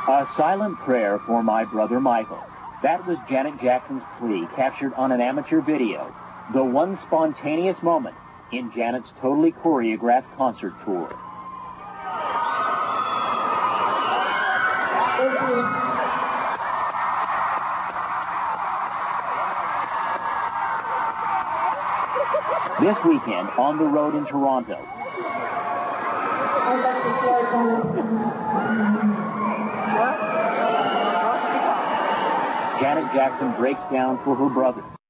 A silent prayer for my brother Michael. That was Janet Jackson's plea, captured on an amateur video. The one spontaneous moment in Janet's totally choreographed concert tour. This weekend, on the road in Toronto. Janet Jackson breaks down for her brother.